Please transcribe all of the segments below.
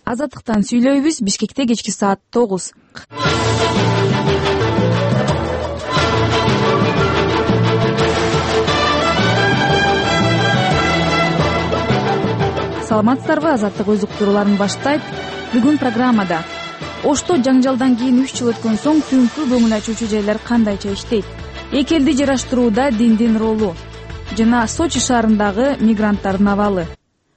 Азаттыктан сүйлөйбүз. Бишкекте кечки саат 9. Саламатсыздарбы? Азаттык өз уктурууларын баштайт. Бүгүн программада Ошто жаңжалдан кийин 3 жыл өткөн соң түнкү көңүл ачуучу жайлар кандайча иштейт? Эки элди жараштырууда диндин ролу жана Сочи шаарындагы мигранттардын абалы.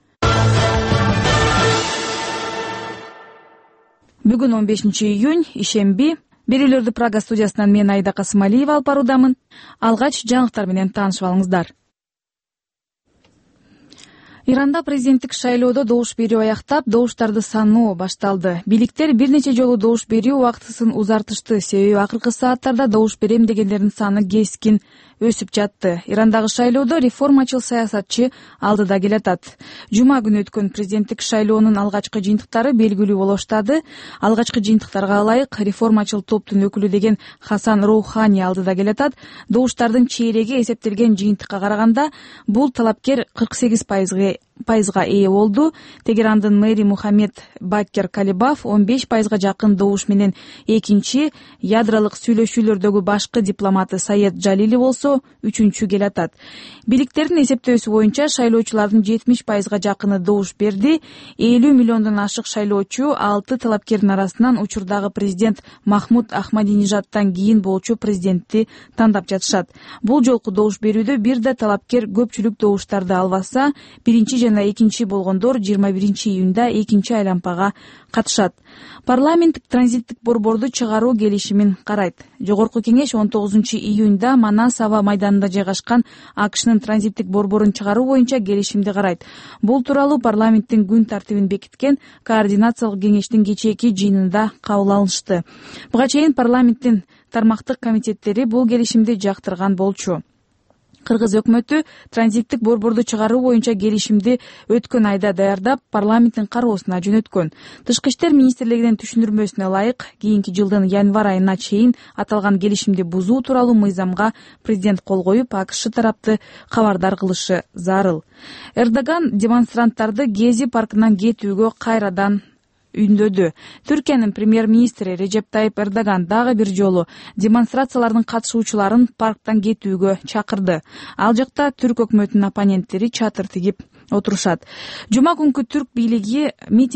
Бүгүн 15-июнь, ишемби. Берүүлөрдү Прага студиясынан мен Айда Касымалиева алып баруудамын. Алгач жаңылыктар менен таанышып алыңыздар. Иранда президенттик шайлоодо добуш берүү аяктап, добуштарды саноо башталды. Бийликтер бир нече жолу добуш берүү убактысын узартышты. Себеби акыркы сааттарда добуш берем дегендердин саны кескин өсүп жатты. Ирандагы шайлоодо реформачыл саясатчы алдыда келатат. Жума күнү өткөн президенттик шайлоонун алгачкы жыйынтыктары белгилүү боло баштады. Алгачкы жыйынтыктарга ылайык реформачыл топтун өкүлү деген Хасан Роухани алдыда келатат. Добуштардын чейреги эсептелген жыйынтыкка караганда бул талапкер 48% ээ болду. Тегерандын мэри Мухаммед Бакер Калибаф 15% жакын добуш менен экинчи, ядролук сүйлөшүүлөрдөгү башкы дипломаты Саед Жалили болсо үчүнчү келатат. Бийликтердин эсептөөсү боюнча шайлоочулардын 70% жакыны добуш берди. 50 миллиондон ашык шайлоочу 6 талапкердин арасынан учурдагы президент Махмуд Ахмадинежадтан кийин болчу президентти тандап жатышат. Бул жолку добуш берүүдө бир да талапкер көпчүлүк добуштарды албаса, биринчи жана экинчи болгондор 21-июнда экинчи айлампага катышат. Парламент транзиттик борборду чыгаруу келишимин карайт. Жогорку кеңеш 19-июнда Манас аба майданында жайгашкан АКШнын транзиттик борборун чыгаруу боюнча келишимди карайт. Бул тууралуу парламенттин күн тартибин бекиткен координациялык кеңештин кечээки жыйынында кабыл алынышты. Буга чейин парламенттин тармактык комитеттери бул келишимди жактырган болчу. Кыргыз өкмөтү транзиттик борборду чыгаруу боюнча келишимди өткөн айда даярдап, парламенттин кароосуна жөнөткөн. Тышкы иштер министрлигинин түшүндүрмөсүнө ылайык, кийинки жылдын январь айына чейин аталган келишимди бузуу тууралуу мыйзамга президент кол коюп, АКШ тарапты кабардар кылышы зарыл. Эрдоган демонстранттарды Гези паркынан кетүүгө кайрадан үндөдү. Түркиянын премьер-министри Режеп Тайип Эрдоган дагы бир жолу демонстрациялардын катышуучуларын парктан кетүүгө чакырды. Ал жакта түрк өкмөтүнүн оппоненттери чатыр тигип отурушат. Жума күнү түрк бийлиги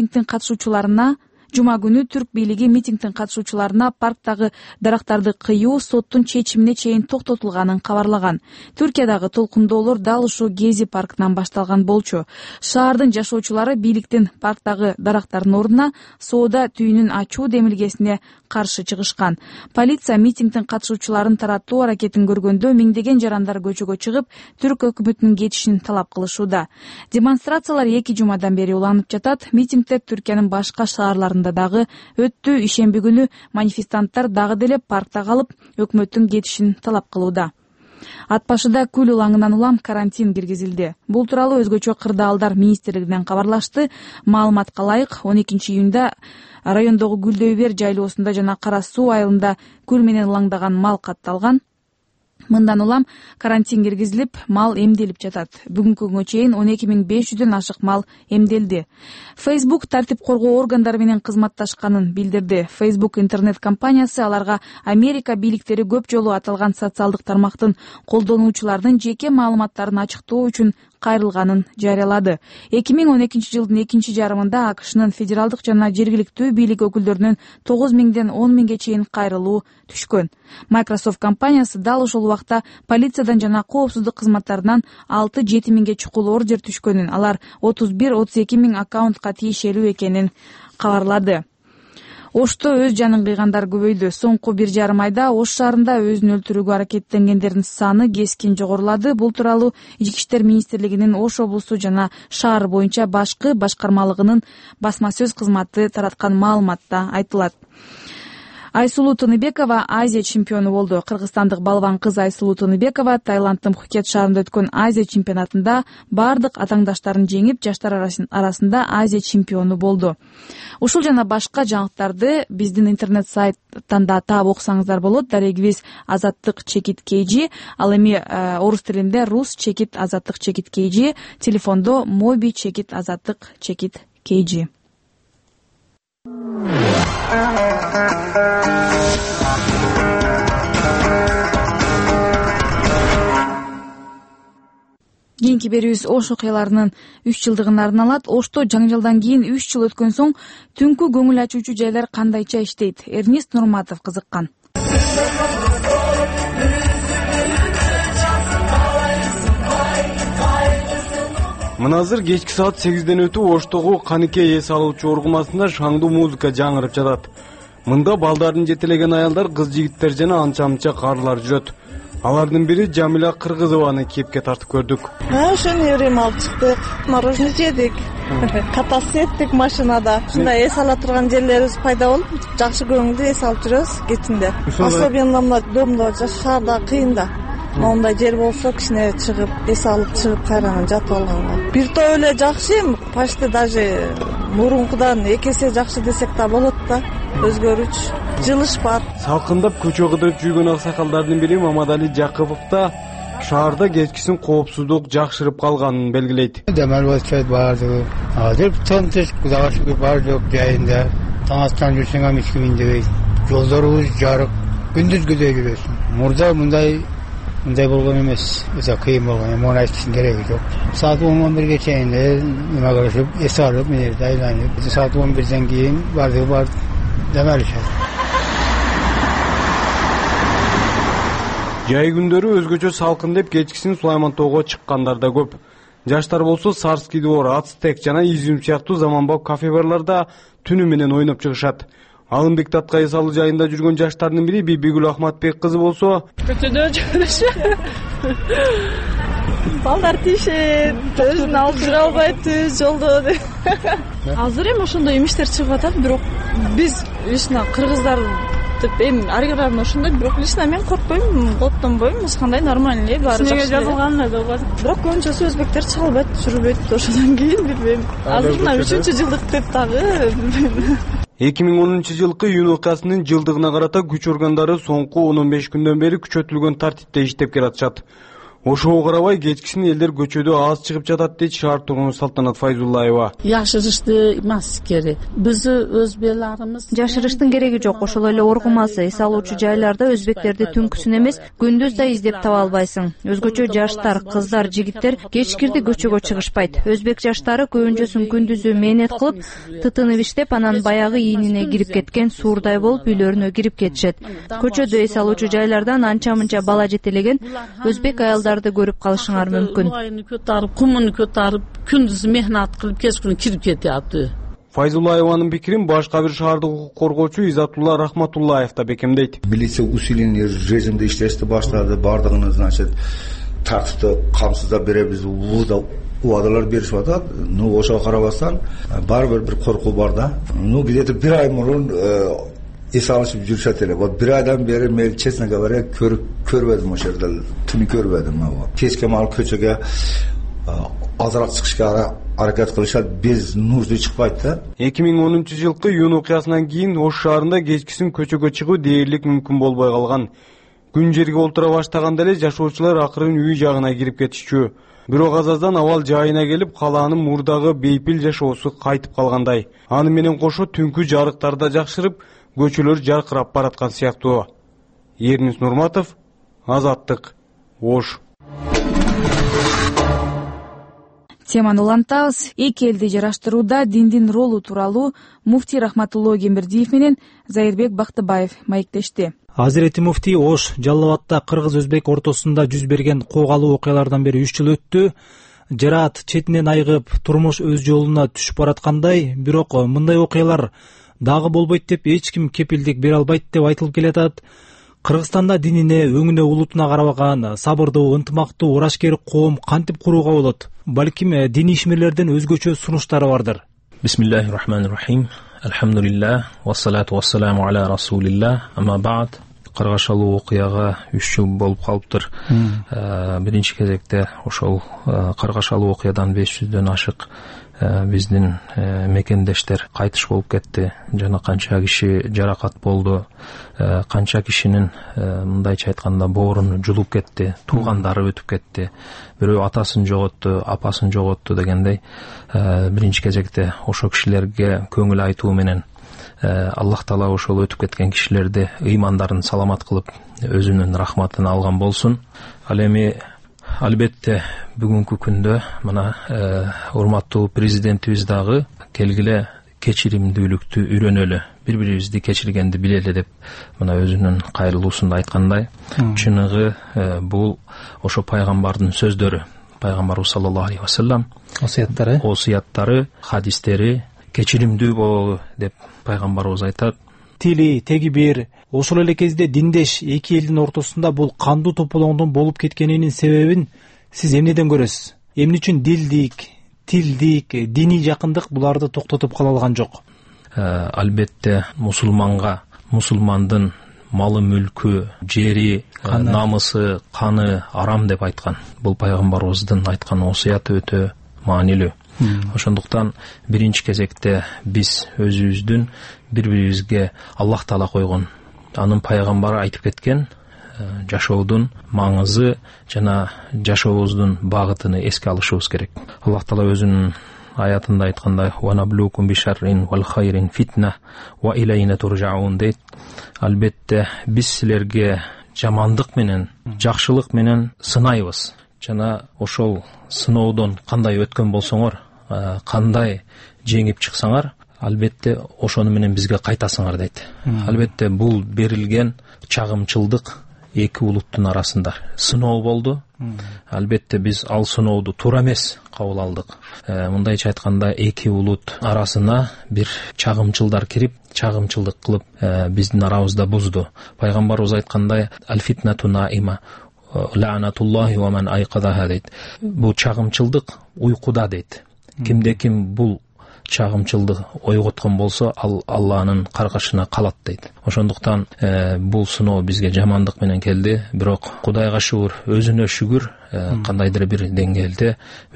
митингдин катышуучуларына парктагы дарактарды кыюу соттун чечимине чейин токтотулганын кабарлаган. Түркиядагы толкундоолор дал ушул Гези паркынан башталган болчу. Шаардын жашоочулары бийликтин парктагы дарактардын ордуна соода түйүнүн ачуу демилгесине каршы чыгышкан. Полиция митингдин катышуучуларын таратуу аракетин көргөндө миңдеген жарандар көчөгө чыгып, түрк өкмөтүнүн кетишин талап кылышууда. Демонстрациялар 2 жумадан бери уланып жатат. Митингдер Түркиянын башка шаарларында дагы өттү. Ишемби күнү манифестанттар дагы деле паркта калып, өкмөттүн кетишин талап кылууда. Ат башыда күл улаңынан улам карантин киргизилди. Бул тууралуу өзгөчө кырдаалдар министрлигинен кабарлашты. Маалыматка ылайык, 12-июнда райондогу Гүлдөйбер жайлоосунда жана Кара Суу айылында күл менен улаңдаган мал катталган. Мындан улам карантин киргизилип, мал эмделип жатат. Бүгүнкү күнгө чейин 12500дөн ашык мал эмделди. Facebook тартип коргоо органдары менен кызматташканын билдирди. Facebook интернет компаниясы аларга Америка бийликтери көп жолу аталган социалдык тармактын колдонуучулардын жеке маалыматтарын ачыктоо үчүн кайрылганын жарыялады. 2012 жылдын экинчи жарымында АКШнын федералдык жана жергиликтүү бийлик өкүлдөрүнүн 9000ден 10000ге чейин кайрылуу түшкөн. Microsoft компаниясы дал ошол убакта полициядан жана коопсуздук кызматтарынан 6-7 миңге чукул ордер түшкөнүн, алар 31-32 миң аккаунтка тиешелүү экенин кабарлады. Ошто өз жанын кыйгандар көбөйдү. Соңку 1,5 айда Ош шаарында өзүн өлтүрүүгө аракеттенгендердин саны кескин жогорулады. Бул тууралуу Ички иштер министрлигинин Ош облусу жана шаар боюнча башкы башкармалыгынын басма сөз кызматы тараткан маалыматта айтылат. Айсулуу Тыныбекова Азия чемпиону болду. Кыргызстандык балбан кыз Айсулуу Тыныбекова Таиландтын Пхукет шаарында өткөн Азия чемпионатында бардык атаңдаштарын жеңип, жаштар арасында Азия чемпиону болду. Ушул жана башка жаңылыктарды биздин интернет сайттан да таап окусаңыздар болот. Дарегибиз @azattyk_kg, ал эми орус тилинде rus_azattyk_kg, телефондо mobi_azattyk_kg. Кийинки берүүбүз Ош окуяларынын 3 жылдыгын арналат. Ошто жаңжалдан кийин 3 жыл өткөн соң түнкү көңүл ачуучу жайлар кандайча иштейт? Эрнест Нурматов кызыккан. Мына азыр кечки саат 8ден өтүп Оштогу Каныкей эс алуучу ургумасында шаңдуу музыка жаңырып жатат. Мында балдарын жетелеген аялдар, кыз жигиттер жана анча-мынча карылар жүрөт. Алардын бири Жамиля Кыргызованы кепке тартып көрдүк. Ошону эрем алып чыктык, мороженое жедик, катасын эттик машинада. Ушундай эс ала турган жерлерибиз пайда болуп, жакшы көңүлдүү эс алып жүрөбүз кечинде. Особенно мына домдо жашаарда кыйын да. Мондай жер болсо кичине чыгып, эс алып чыгып кайрадан жатып алганга. Бир топ эле жакшы, почти даже мурункудан 2 эсе жакшы десек да болот да. Өзгөрүч, жылыш бар. Салкындап көчө кыдырып жүргөн аксакалдардын бири Мамадали Жакыпов да шаарда кечкисин коопсуздук жакшырып калганын белгилейт. Демал болчу барды. Азыр тынчтык, Кудайга шүгүр бар жок жайында. Таң астан жүрсөң эч ким индебейт. Жолдорубуз жарык, күндүз күзөй жүрөсүң. Мурда мындай болгон эмес. Өзө кыйын болгон, муну айтыштын кереги жок. Саат 11-ге чейин неме кылышып, эс алып, менерде айланып, саат 11ден кийин барды бар демелишет. Жай күндөрү өзгөчө салкын деп кечкисин Сулаймантоого чыккандар да көп. Жаштар болсо Сарский двор, Ацтек жана Изюм сыяктуу заманбап кафе-барларда түнү менен ойноп чыгышат. Алымбек Татка эс алуу жайында жүргөн жаштардын бири Бибигүл Ахматбек кызы болсо, көчөдө жүрүшүп. Балдар тишет, өзүн алып жүрө албайт жолдо. Азыр эми ошондой имиштер чыгып атат, бирок биз лично кыргыздар деп эми арыгыран ошондой, бирок лично мен коркпойм, оттонбойм, эч кандай нормально эле, баары жакшы. Сизге жазылган эле болот. Бирок көбүнчөсү өзбектер чыга албайт, жүрбөйт, ошондон кийин билбейм. Азыр мына 3-жылдык деп дагы 2010-жылкы июнь окуясынын жылдыгына карата күч органдары соңку 15 күндөн бери күчөтүлгөн тартипте иштеп келатышат. Ошого карабай кечкисин элдер көчөдө аз чыгып жатат дейт шаар тургуну Салтанат Файзуллаева. Жашырышты эмес керек. Биз өз беларыбыз жашырыштын кереги жок. Ошол эле ургумасы эс алуучу жайларда өзбектерди түнкүсүн эмес, күндүз да издеп таба албайсың. Өзгөчө жаштар, кыздар, жигиттер кечкирди көчөгө чыгышпайт. Өзбек жаштары көбүнчөсүн күндүзү мээнет кылып, тытынып иштеп, анан баягы ийнине кирип кеткен суурдай болуп үйлөрүнө кирип кетишет. Көчөдө эс алуучу жайлардан анча-мынча бала жетелеген өзбек аялдар көрүп калышыңар мүмкүн. Кумуну көтөрүп, күндүз мехнат кылып, кечкүнү кирип кетиптир. Файзуллаеванын пикирин башка бир шаардык укук коргоочу Изатулла Рахматуллаев да бекемдейт. Милиция усиленный режимде иштешти баштады, бардыгын, значит, тартипти камсыздап беребиз, убадалар беришип атат. Ну, ошого карабастан баары бир коркуу бар да. Ну, где-то 1 ай мурун эс алышып жүрүшөт эле. Вот 1 айдан бери мен, честно говоря, көрбөдүм ошол жерде, түнү көрбөдүм. Кечке маал көчөгө азыраак чыгышка аракет кылышат, без нужды чыкпайт да. 2010-жылкы июнь окуясынан кийин Ош шаарында кечкисин көчөгө чыгуу дээрлик мүмкүн болбой калган. Күн жерге олтура баштаганда эле жашоочулар акырын үй жагына кирип кетишчү. Бирок азаздан абал жайына келип, калаанын мурдагы бейпил жашоосу кайтып калгандай. Аны менен кошо түнкү жарыктар да жакшырып, көчөлөр жаркырап бараткан сыяктуу. Эрнест Нурматов, Азаттык, Ош. Теманы улантабыз. Эки элди жараштырууда диндин ролу тууралуу муфтий Рахматулло Кембердиев менен Зайырбек Бактыбаев маектешти. Азирети муфтий, Ош, Жалал Абадта кыргыз-өзбек ортосунда жүз берген куугалуу окуялардан бери 3 жыл өттү. Жараат четинен айыгып, турмуш өз жолуна түшүп бараткандай, бирок мындай окуялар дагы болбойт деп эч ким кепилдик бере албайт деп айтылып келатат. Кыргызстанда динине, өңүнө, улутуна карабаган сабырдуу, ынтымактуу, урашкер коом кантип курууга болот? Балким диний ишмерлерден өзгөчө сунуштары бардыр. Бисмиллахир-рахманир-рахим. Алхамдулиллах, вассалату вассаламу аля расулиллах. Ама ба'д. Кыргашалуу окуяга 3 жыл болуп калыптыр. Биринчи кезекте ошол кыргашалуу окуядан 500дөн ашык биздин мекендештер кайтыш болуп кетти. Жана канча киши жаракат болду. Канча кишинин мындайча айтканда боорун жулуп кетти, туугандары өтүп кетти. Бирөө атасын жоготту, апасын жоготту дегендей. Биринчи кезекте ошо кишилерге көңүл айтуу менен Аллах Таала ошол өтүп кеткен кишилерди ыймандарын саламат кылып өзүнүн рахматын алган болсун. Ал эми албетте бүгүнкү күндө мына урматтуу президентибиз дагы келгиле кечиримдүүлүктү үйрөнөлү, бири-бирибизди кечиргенди билели деп мына өзүнүн кайрылуусунда айткандай, чыныгы бул ошо пайгамбардын сөздөрү, пайгамбарыбыз саллаллаху алейхи вассалам осуяттары, хадистери кечиримдүү бололу деп пайгамбарыбыз айтат. Тили теги бир, ошол эле кезде диндеш эки элдин ортосунда бул кандуу тополоңдун болуп кеткенинин себебин сиз эмнеден көрөсүз? Эмне үчүн дилдик, тилдик, диний жакындык буларды токтотуп кала алган жок? Албетте мусулмандын малы мүлкү, жери, намысы, каны арам деп айткан. Бул пайгамбарыбыздын айткан осуяты өтө маанилүү. Ошондуктан биринчи кезекте биз өзүбүздүн бири-бирибизге Аллах Таала койгон, анын пайгамбары айтып кеткен жашоодун маңызы жана жашообуздун багытыны эске алышыбыз керек. Аллах Таала өзүнүн аятында айткандай: "Ва наблукум бишаррин вал хайрин фитна ва илайна туржаун" дейт. Албетте биз силерге жамандык менен, жакшылык менен сынайбыз. Жана ошол сыноодон кандай өткөн болсоңор, кандай жеңип чыксаңар, албетте ошону менен бизге кайтасыңар дейт. Албетте бул берилген чагымчылдык эки улуттун арасында сыноо болду. Албетте биз ал сынооду туура эмес кабыл алдык. Мындайча айтканда эки улут арасына бир чагымчылдар кирип, чагымчылдык кылып биздин арабызда бузду. Пайгамбарыбыз айткандай: "Аль-фитнату наима ла'натуллахи ва ман айқадаха" дейт. Бул чагымчылдык уйкуда дейт. Кимде ким бул чагымчылды ойготкон болсо, ал Алланын каргашына калат дейт. Ошондуктан бул сыноо бизге жамандык менен келди, бирок Кудайга шүгүр, өзүнө шүгүр, кандайдыр бир деңгээлде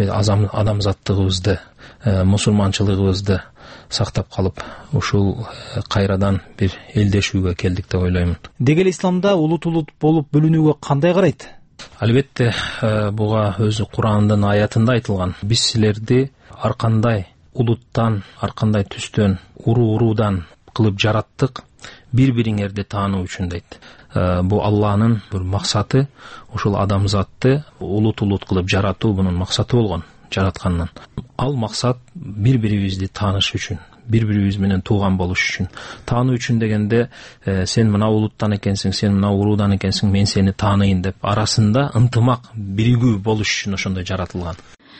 адамзаттыгыбызды, мусулманчылыгыбызды сактап калып, ушул кайрадан бир элдешүүгө келдик деп ойлоймун. Деги эле исламда улут болуп бөлүнүүгө кандай карайт? Албетте буга өзү Курандын аятында айтылган: "Биз силерди ар кандай улуттан, ар кандай түстөн, уруудан кылып жараттык, бири-бириңерди таануу үчүн" дейт. Бул Алланын бир максаты, ошол адамзатты улут кылып жаратуу бунун максаты болгон, жараткандан. Ал максат бири-бирибизди тааныш үчүн, бири-бирибиз менен тууган болуш үчүн. Таануу үчүн дегенде сен мына улуттан экенсиң, сен мына уруудан экенсиң, мен сени тааныйын деп арасында ынтымак, биригүү болуш үчүн ошондой жаратылган.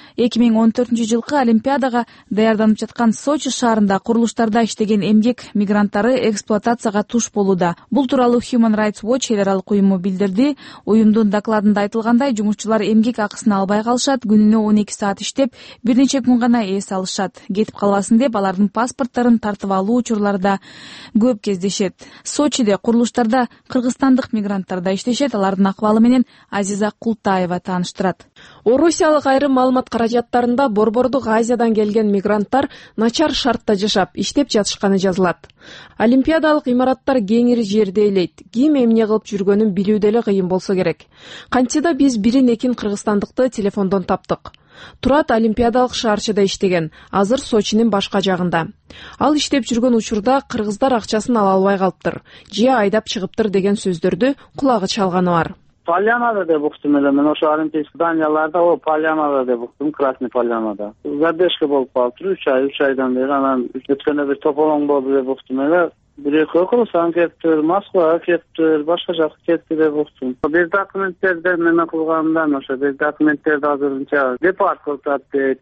2014-жылкы Олимпиадага даярданып жаткан Сочи шаарында курулуштарда иштеген эмгек мигранттары эксплуатацияга туш болууда. Бул тууралуу Human Rights Watch эл аралык уюму билдирди. Уюмдун докладында айтылгандай, жумушчулар эмгек акысын албай калышат, күнүнө 12 саат иштеп, бир нече күн гана эс алышат. Кетип калбасын деп алардын паспортторун тартып алуу учурлары да көп кездешет. Сочиде курулуштарда кыргызстандык мигранттар да иштешет. Алардын акыбалы менен Азиза Култаева тааныштырат. Орусиялык айрым маалымат каражаттарында Борбордук Азиядан келген мигранттар начар шартта жашап, иштеп жатышканы жазылат. Олимпиадалык имараттар кеңири жерди ээлейт. Ким эмне кылып жүргөнүн билүү деле кыйын болсо керек. Кантсе да биз бирин-экин кыргызстандыкты телефондон таптык. Турат Олимпиадалык шаарчыда иштеген, азыр Сочинин башка жагында. Ал иштеп жүргөн учурда кыргыздар акчасын ала албай калыптыр, же айдап чыгыптыр деген сөздөрдү кулагы чалганы бар. Полянада деп уктум эле мен, ошо олимпийский зданияларда, Полянада деп уктум, Красный Полянада. Задержка болуп калыптыр 3 айдан бери, анан өткөндө бир тополоң болду деп уктум эле. Бир-экөө кыргызстан кетиптир, Москвага кетиптир, башка жакка кетти деп уктум. Бир документтерди эме кылгандан, ошо бир документтерди азырынча депорт кылып дейт.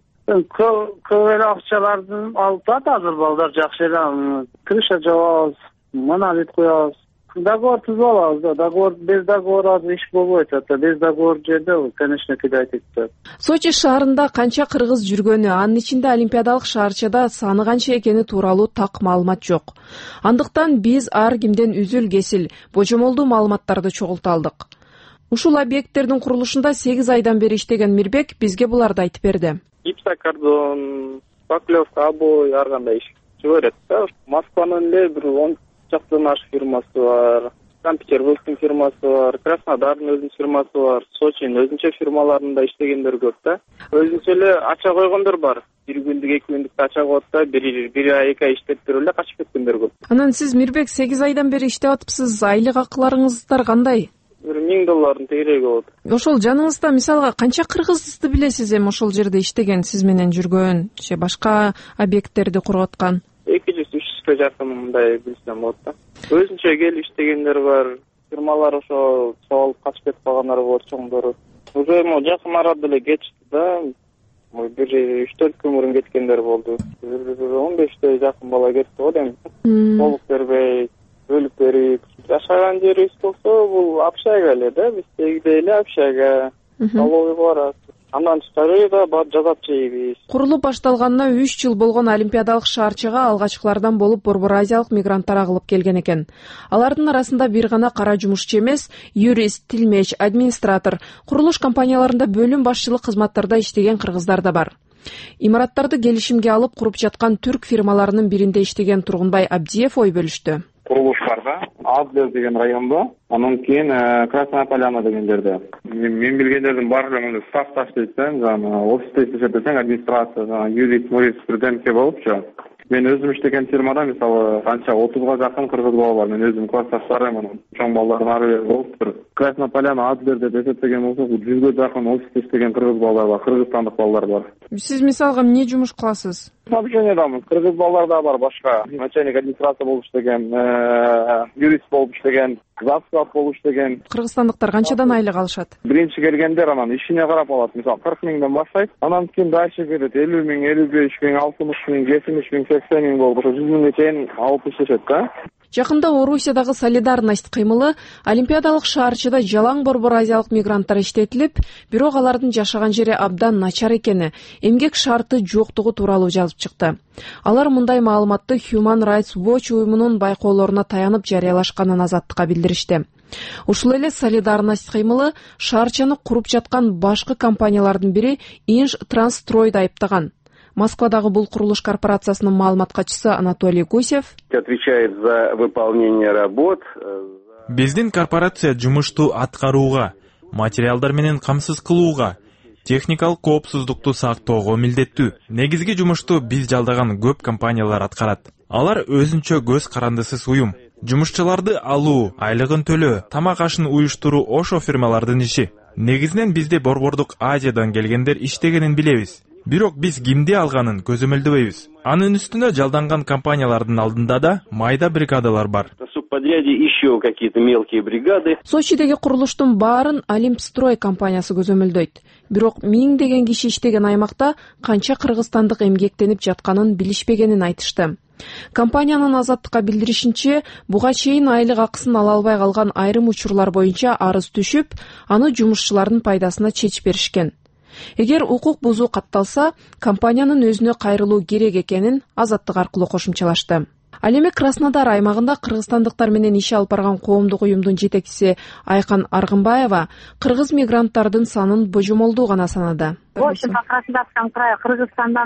Көп эле акчаларды алып азыр балдар жакшы эле крыша жабабыз, монолит коебуз. Договор түзүп алабыз да, без договора иш болбойт, без договор жерде, конечно, кидайт. Сочи шаарында канча кыргыз жүргөнү, анын ичинде олимпиадалык шаарчада саны канча экени тууралуу так маалымат жок. Андыктан биз ар кимден үзүл-кесил, божомолдуу маалыматтарды чогулта алдык. Ушул объекттердин курулушунда 8 айдан бери иштеген Мирбек бизге буларды айтып берди. Гипсокартон, поклевка, обои ар кандай иш жүрөт да. Москванын эле бир 10 чакты наш фирмасы бар. Санкт-Петербургтун фирмасы бар, Краснодардын өзүнүн фирмасы бар, Сочинин өзүнчө фирмаларында иштегендер көп да. Өзүнчө эле ача койгондор бар. 1 күндүк, 2 күндүк ача коет да, 1 ай, 2 ай иштеп берип эле качып кеткендер көп. Анан сиз Мирбек 8 айдан бери иштеп атыпсыз. Айлык акыларыңыздар кандай? $1000 тегереги болот. Ошол жаныңызда мисалга канча кыргызды билесиз эми ошол жерде иштеген, сиз менен жүргөн, же башка объекттерди куруп 200-300 жакын мындай билсем болот да. Өзүнчө келип иштегендер бар, фирмалар ошо соолуп качып кетип калгандар болот, чоңдору. Уже жакын арада эле кетишти да. 3-4 күн мурун кеткендер болду. 15 жакын бала кетти го эми. Толук бербей, бөлүп берип. Жашаган жерибиз болсо бул общага эле да, биздегидей эле общага. Столовый бар. Андан тышкары да жазап жейбиз. Курулуп башталганына 3 жыл болгон Олимпиадалык шаарчыга алгачкылардан болуп Борбор Азиялык мигранттар агылып келген экен. Алардын арасында бир гана кара жумушчу эмес, юрист, тилмеч, администратор, курулуш компанияларында бөлүм башчылык кызматтарда иштеген кыргыздар да бар. Имараттарды келишимге алып куруп жаткан түрк фирмаларынын биринде иштеген Тургунбай Абдиев ой бөлүштү. Курулуш бар да, Адлер деген районда, анан кийин Красная Поляна деген жерде. Мен билгендердин баардыгы стафта иштейт да, жана офисте иштешет десең, администрация, юрист, студентке болупчу. Мен өзүм иштеген фирмада мисалы канча 30га жакын кыргыз бала бар. Мен өзүм классташтарым, анан чоң балдардын ары болуптур. Красная Поляна, Адлер деп эсептеген болсок, 100га жакын офисте иштеген кыргыз балдар бар, кыргызстандык балдар бар. Сиз мисалга эмне жумуш кыласыз? Снабжениедамын. Кыргыз балдар да бар, башка. Начальник администрация болуп иштеген, юрист болуп иштеген, завсклад болуп иштеген. Кыргызстандыктар канчадан айлык алышат? Биринчи келгендер анан ишине карап алат. Мисалы 40 миңден баштайт. Анан кийин дальше келет 50 миң, 55 миң, 60 миң, 70 миң, 80 миң болуп, 100 миңге чейин алып иштешет да. Жакында Орусиядагы солидарность кыймылы Олимпиадалык шаарчыда жалаң Борбор Азиялык мигранттар иштетилип, бирок алардын жашаган жери абдан начар экени, эмгек шарты жоктугу тууралуу жазып чыкты. Алар мындай маалыматты Human Rights Watch уюмунун байкоолоруна таянып жарыялашканын Азаттыкка билдиришти. Ушул эле солидарность кыймылы шаарчаны куруп жаткан башкы компаниялардын бири Инж Трансстройду айыптаган. Москвадагы бул курулуш корпорациясынын маалымат катчысы Анатолий Гусев отвечает за выполнение работ. Биздин корпорация жумушту аткарууга, материалдар менен камсыз кылууга, техникалык коопсуздукту сактоого милдеттүү. Негизги жумушту биз жалдаган көп компаниялар аткарат. Алар өзүнчө көз карандысыз уюм. Жумушчуларды алуу, айлыгын төлөө, тамак ашын уюштуруу ошо фирмалардын иши. Негизинен бизде Борбордук Азиядан келгендер иштегенин билебиз. Бирок биз кимди алганын көзөмөлдөбөйбүз. Анын үстүнө жалданган компаниялардын алдында да майда бригадалар бар. Еще какие-то мелкие бригады. Сочидеги курулуштун баарын Олимпстрой компаниясы көзөмөлдөйт. Бирок миңдеген киши иштеген аймакта канча кыргызстандык эмгектенип жатканын билишпегенин айтышты. Компаниянын Азаттыкка билдиришинче, буга чейин айлык акысын ала албай калган айрым учурлар боюнча арыз түшүп, аны жумушчулардын пайдасына чечип беришкен. Эгер укук бузуу катталса, компаниянын өзүнө кайрылуу керек экенин Азаттык аркылуу кошумчалашты. Ал эми Краснодар аймагында кыргызстандыктар менен иш алып барган коомдук уюмдун жетекчиси Айкан Аргынбаева кыргыз мигранттардын санын божомолдуу гана санады. В общем, по Краснодарскому краю Кыргызстандан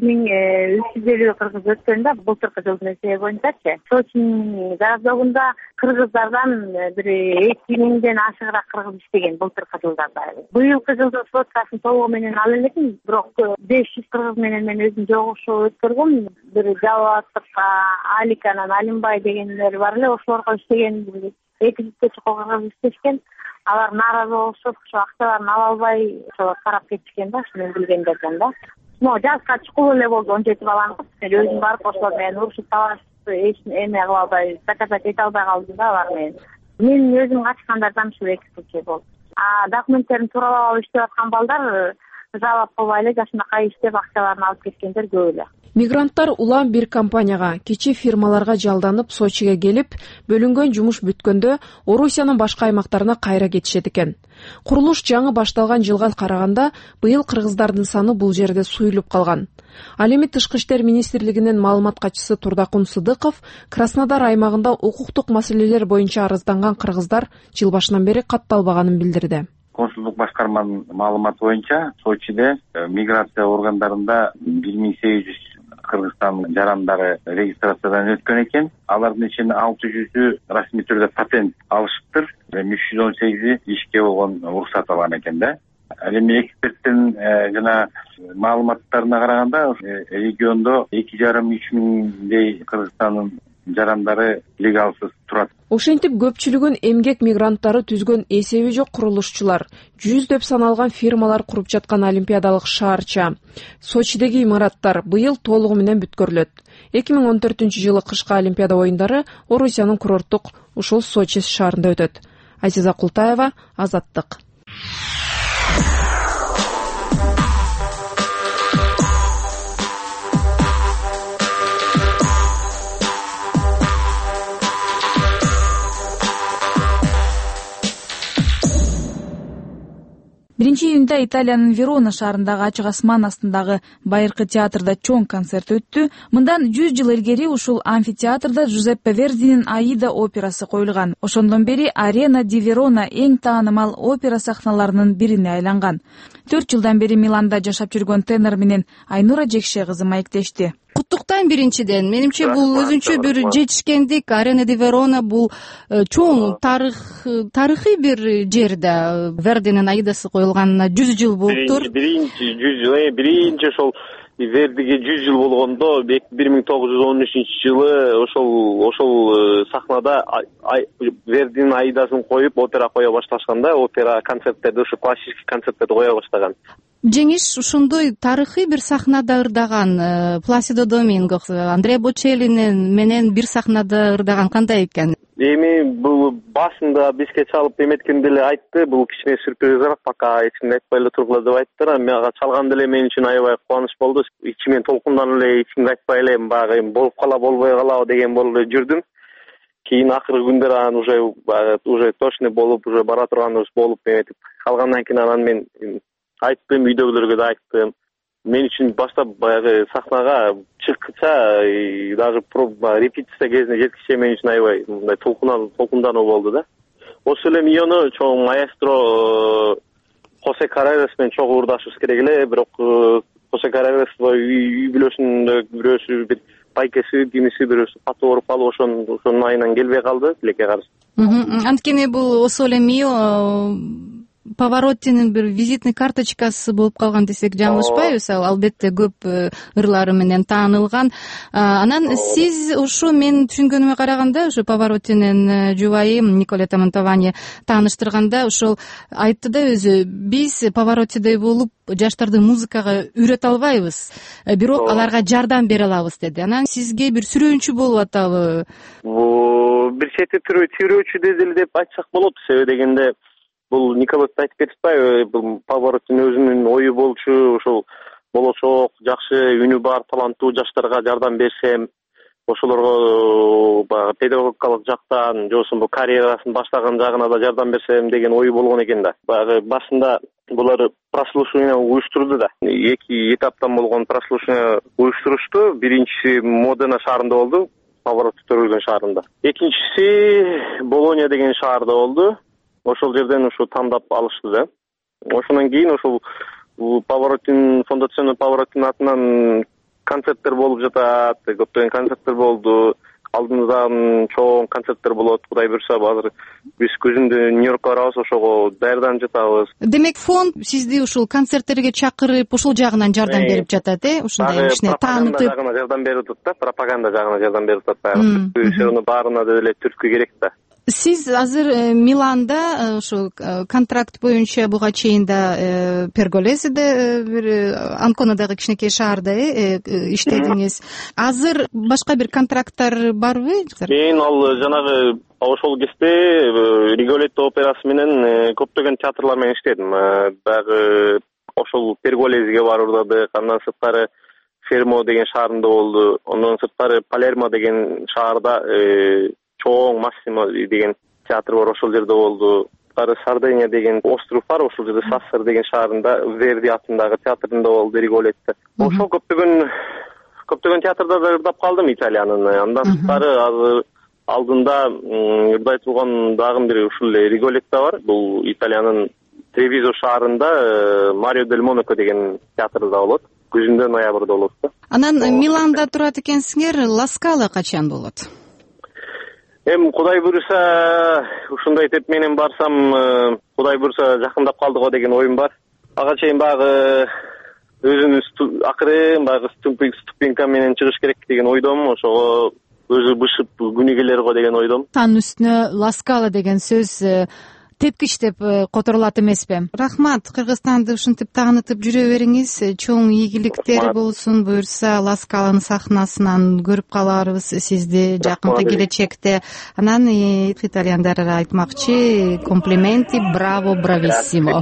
11.350 кыргыз өткөн да, былтыркы жылдын эсеби боюнчачы. Сочи городогунда кыргыздардан бир 2000ден ашыгыраак кыргыз иштеген былтыркы жылдарда. Быйылкы жылдын сводкасын толугу менен ала элекмин, бирок 500 кыргыз менен мен өзүм жогушуу өткөргөм. Бир Жалаттык, Аликанан, Алимбай дегендер бар эле, ошолорго иштеген 200 чакан кыргыз иштешкен. Алар нааразы болушуп, ошо акчаларын ала албай, ошо карап кетишкен да, мен билгендерден да. Жазга чукул эле болду 17 баланы. Мен өзүм барып ошолор менен урушуп талашып, эч эме кыла албай, доказать эте албай калдым да алар менен. Мен өзүм качкандардан ушул 2 случай болду. Документтерин тууралап алып иштеп аткан балдар жалап кылбай эле жашынакай иштеп акчаларын алып кеткендер көп эле. Мигранттар улам бир компанияга, кичи фирмаларга жалданып Сочиге келип, бөлүнгөн жумуш бүткөндө Орусиянын башка аймактарына кайра кетишет экен. Курулуш жаңы башталган жылга караганда быйыл кыргыздардын саны бул жерде суюлуп калган. Ал эми Тышкы иштер министрлигинин маалымат катчысы Турдакун Сыдыков Краснодар аймагында укуктук маселелер боюнча арызданган кыргыздар жыл башынан бери катталбаганын билдирди. Консулдук башкарманын маалыматы боюнча Сочиде миграция органдарында 1800 Кыргызстан жарандары регистрациядан өткөн экен. Алардын ичинде 600-ü расмий түрдө патент алышыптыр. 318 ишке болгон уруксат алган экен да. Ал эми эксперттин жана маалыматтарына караганда региондо 2,5-3 миңдей Кыргызстандын жарандары легалсыз турат. Ошентип көпчүлүгүн эмгек мигранттары түзгөн эсеби жок курулушчулар, жүздөп саналган фирмалар куруп жаткан олимпиадалык шаарча Сочидеги имараттар быйыл толугу менен бүткөрүлөт. 2014-жылы кышкы олимпиада оюндары Орусиянын курорттук ушул Сочи шаарында өтөт. Азиза Култаева, Азаттык. Июнда Италиянын Верона шаарындагы ачык асман астындагы байыркы театрда чоң концерт өттү. Мындан 100 жыл илгери ушул амфитеатрда Джузеппе Вердинин Аида операсы коюлган. Ошондон бери Арена ди Верона эң таанымал опера сахналарынын бирине айланган. 4 жылдан бери Миланда жашап жүргөн тенор менен Айнура Жекше кызы маектешти. Куттуктайм биринчиден. Менимче бул өзүнчө бир жетишкендик. Арена ди Верона бул чоң тарыхый бир жер да. Вердинин Аидасы коюлганына 100 жыл болуптур. Биринчи ошол Вердиге 100 жыл болгондо 1913-жылы ошол сахнада Вердинин Аидасын коюп опера кое башташканда, опера концерттерди, ушу классический концерттерди кое баштаган. Жеңиш ушондой тарыхый бир сахнада ырдаган. Пласидо Доминго, Андреа Бочелли менен бир сахнада ырдаган кандай экен? Эми бул башында бизге чалып эметкенде эле айтты, бул кичине сюрпризирак, пока эч кимге айтпай эле тургула деп айттыр. Мага чалганда эле мен үчүн аябай кубаныч болду. Ичимен толкундан эле эч кимге айтпай эле баягы болуп кала болбой калабы деген болуп эле жүрдүм. Кийин акыркы күндөр анан уже точно болуп, уже бара турганыбыз болуп эметип калгандан кийин анан мен айттым, үйдөгүлөргө да айттым. Мен үчүн баштап баягы сахнага чыккыча, даже репетиция кезинде жеткиче мен үчүн аябай мындай толкундануу болду да. Ошол эле миону чоң маэстро Хосе Карререс менен чогуу урдашыбыз керек эле, бирок Хосе Карререс үй бүлөсүндө бирөөсү бир пайкеси, кимиси бирөөсү катуу ооруп калып, ошонун айынан келбей калды, тилекке каршы. Анткени бул Осоле Мио Паваротинин бир визитный карточкасы болуп калган десек жаңылышпайбыз. Албетте көп ырлары менен таанылган. Анан сиз ушу мен түшүнгөнүмө караганда, ушу Паваротинин жубайы Николета Монтовани тааныштырганда ошол айтты да өзү, биз Паваротидей болуп жаштарды музыкага үйрөтө албайбыз, бирок аларга жардам бере алабыз деди. Анан сизге бир сүрөөнчү болуп атабы? Бир чети сүрөөчү деп айтсак болот. Себеби дегенде бул Николет айтып кетиппайбы, бул Паваротин өзүнүн ою болчу, ошол болочок, жакшы үнү бар, таланттуу жаштарга жардам берсем, ошолорго баягы педагогикалык жактан, же болбосо карьерасын баштаган жагына да жардам берсем деген ою болгон экен да. Баягы башында булар прослушивание уюштурду да. 2 этаптан болгон прослушивание уюштурушту. Биринчиси Модена шаарында болду, Паваротти төрөлгөн шаарында. Экинчиси Болония деген шаарда болду. Ошол жерден ушу тандап алышты да. Ошондон кийин ошол Паваротин, фондацион Паваротин атынан концерттер болуп жатат, көптөгөн концерттер болду. Алдымыздан чоң концерттер болот. Кудай буйрса, азыр биз күзүндө Нью-Йоркко барабыз, ошого даярданып жатабыз. Демек, фонд сизди ушул концерттерге чакырып, ушул жагынан жардам берип жатат, ушундай кичине таанытып. Пропаганда жагына жардам берип атат да, пропаганда жагына жардам берип атат. Ошону баарына деле түрткү керек да. Сиз азыр Миланда ошо контракт боюнча буга чейин да Перголесиде бир Анконадагы кичинекей шаарда иштедиңиз. Азыр башка бир контракттар барбы? Мен ал жанагы ошол кезде Риголетто операсы менен көптөгөн театрлар менен иштедим. Дагы ошол Перголесиге барып ырдадык, андан сырткары Фермо деген шаарында болду. Андан сырткары Палермо деген шаарда чоң Массимо деген театр бар, ошол жерде болду. Сардиния деген остров бар, ошол жерде Сассар деген шаарында Верди атындагы театрында болду Риголетто. Ошол көптөгөн театрда ырдап калдым Италиянын. Андан сырткары азыр алдында ырдай турган дагы бир ушул Риголетто бар. Бул Италиянын Тревизо шаарында Марио дель Монако деген театрда болот. күзүндө ноябрда болот да. Анан Миланда турат экенсиңер, Ла Скала качан болот? Эми Кудай буйруса ушундай теп менен барсам, Кудай буйруса жакындап калды го деген оюм бар. Ага чейин баягы өзүнүн акырын баягы ступенька менен чыгыш керек деген ойдомун. Ошого өзү бышып күнү келер го деген ойдомун. Анын үстүнө Ла Скала деген сөз тепкич деп которулат эмеспи? Рахмат, Кыргызстанды ушинтип таанытып жүрө бериңиз. Чоң ийгиликтер болсун. Буюрса Ла Скаланын сахнасынан көрүп каларбыз сизди жакынкы келечекте. Анан итальяндар айтмакчы: комплименти, браво, брависсимо.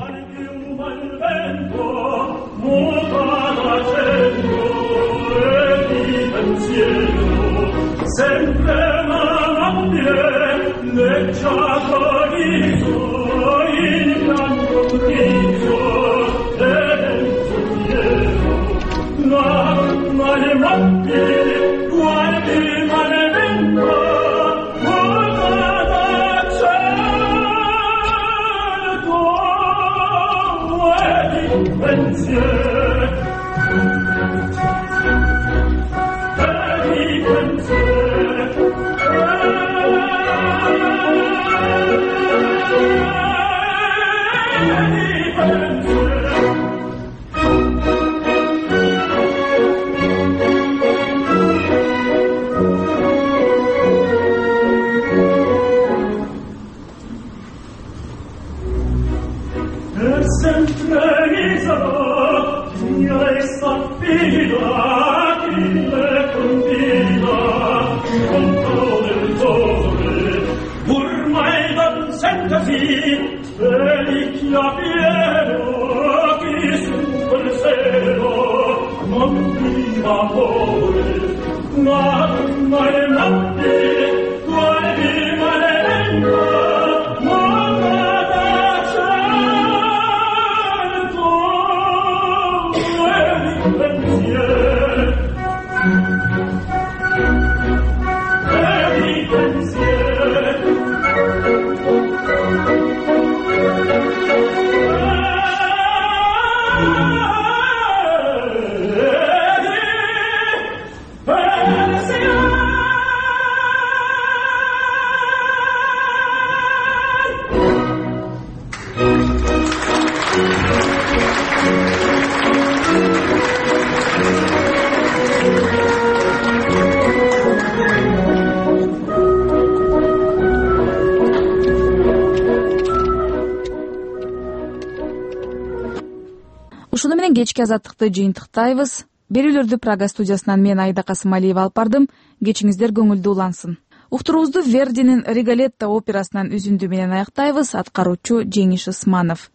Ушуну менен кечки азаттыкты жыйынтыктайбыз. Берүүлөрдү Прага студиясынан мен Айда Касымалиева алып бардым. Кечиңиздер көңүлдүү улансын. Уктуруубузду Вердинин Риголетто операсынан үзүндү менен аяктайбыз. Аткаруучу Жеңиш Ысманов.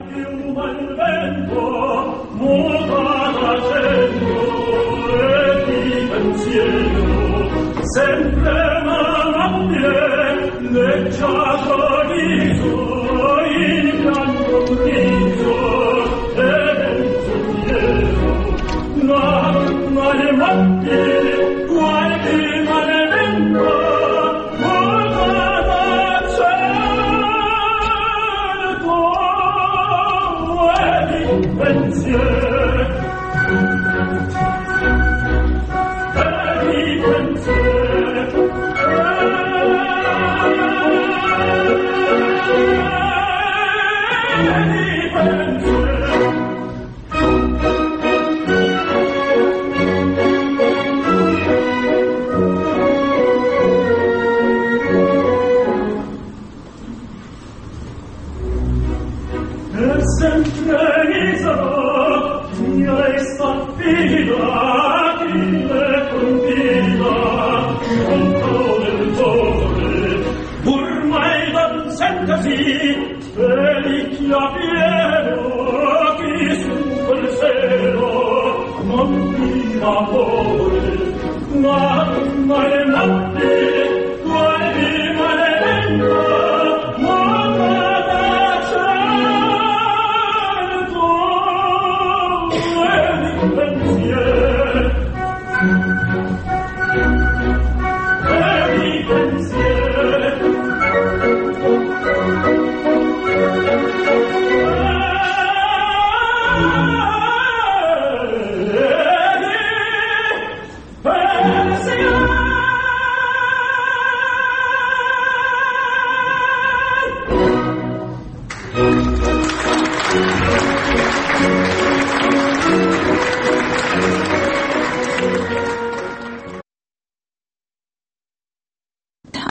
Non